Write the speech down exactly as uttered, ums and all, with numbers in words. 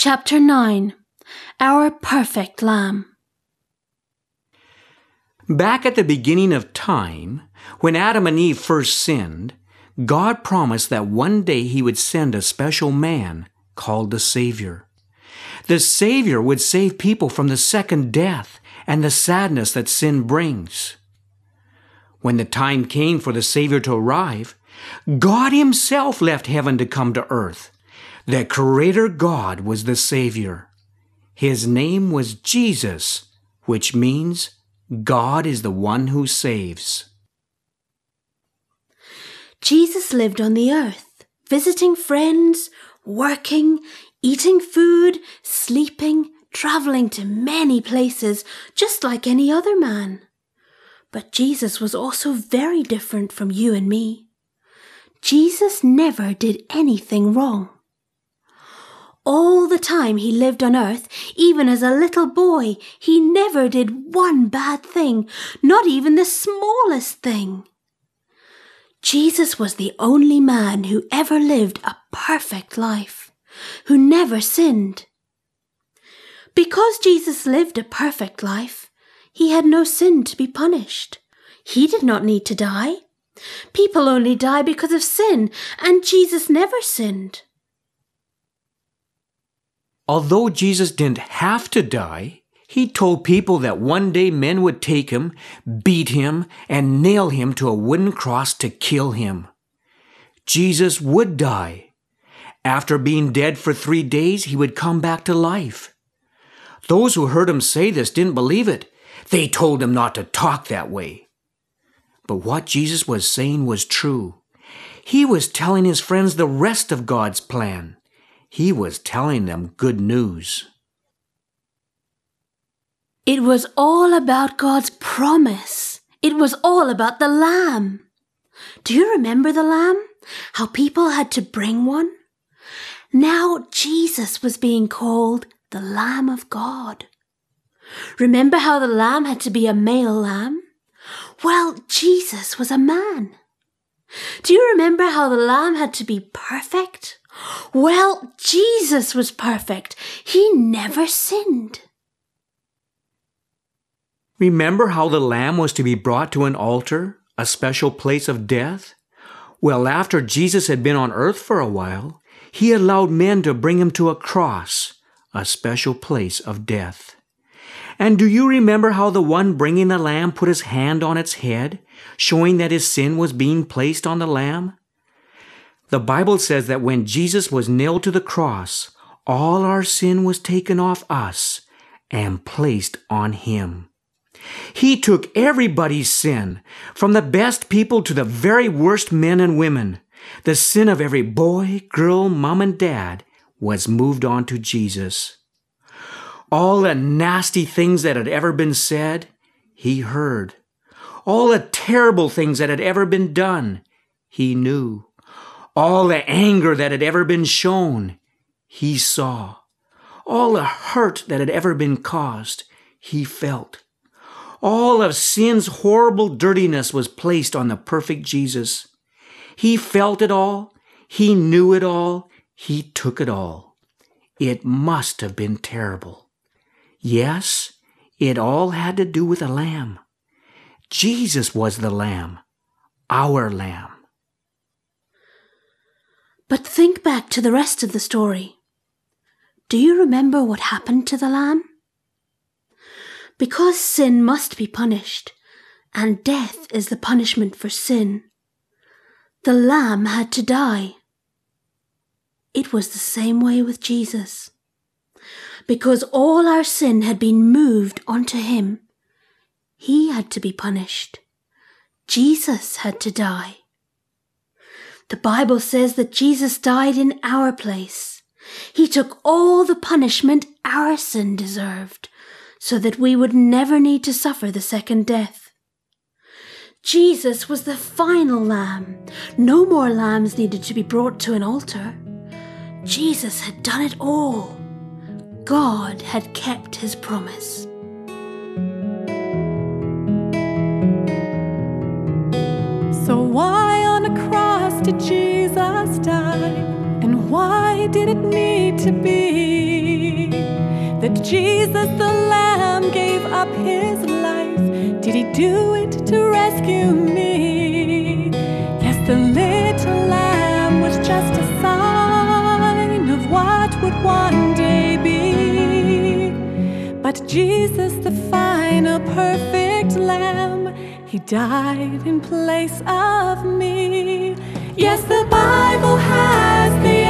Chapter nine. Our Perfect Lamb. Back at the beginning of time, when Adam and Eve first sinned, God promised that one day He would send a special man called the Savior. The Savior would save people from the second death and the sadness that sin brings. When the time came for the Savior to arrive, God Himself left heaven to come to earth. The Creator God was the Savior. His name was Jesus, which means God is the one who saves. Jesus lived on the earth, visiting friends, working, eating food, sleeping, traveling to many places, just like any other man. But Jesus was also very different from you and me. Jesus never did anything wrong. All the time He lived on earth, even as a little boy, He never did one bad thing, not even the smallest thing. Jesus was the only man who ever lived a perfect life, who never sinned. Because Jesus lived a perfect life, He had no sin to be punished. He did not need to die. People only die because of sin, and Jesus never sinned. Although Jesus didn't have to die, He told people that one day men would take Him, beat Him, and nail Him to a wooden cross to kill Him. Jesus would die. After being dead for three days, He would come back to life. Those who heard Him say this didn't believe it. They told Him not to talk that way. But what Jesus was saying was true. He was telling His friends the rest of God's plan. He was telling them good news. It was all about God's promise. It was all about the lamb. Do you remember the lamb? How people had to bring one? Now Jesus was being called the Lamb of God. Remember how the lamb had to be a male lamb? Well, Jesus was a man. Do you remember how the lamb had to be perfect? Well, Jesus was perfect. He never sinned. Remember how the lamb was to be brought to an altar, a special place of death? Well, after Jesus had been on earth for a while, He allowed men to bring Him to a cross, a special place of death. And do you remember how the one bringing the lamb put his hand on its head, showing that his sin was being placed on the lamb? The Bible says that when Jesus was nailed to the cross, all our sin was taken off us and placed on Him. He took everybody's sin, from the best people to the very worst men and women. The sin of every boy, girl, mom, and dad was moved on to Jesus. All the nasty things that had ever been said, He heard. All the terrible things that had ever been done, He knew. All the anger that had ever been shown, He saw. All the hurt that had ever been caused, He felt. All of sin's horrible dirtiness was placed on the perfect Jesus. He felt it all. He knew it all. He took it all. It must have been terrible. Yes, it all had to do with a lamb. Jesus was the lamb, our lamb. But think back to the rest of the story. Do you remember what happened to the lamb? Because sin must be punished, and death is the punishment for sin, the lamb had to die. It was the same way with Jesus. Because all our sin had been moved onto Him, He had to be punished. Jesus had to die. The Bible says that Jesus died in our place. He took all the punishment our sin deserved, so that we would never need to suffer the second death. Jesus was the final lamb. No more lambs needed to be brought to an altar. Jesus had done it all. God had kept His promise. So why on a cross did Jesus die? And why did it need to be? Jesus the Lamb gave up his life, did he do it to rescue me? Yes, the little lamb was just a sign of what would one day be. But Jesus, the final perfect lamb, he died in place of me. Yes, the Bible has the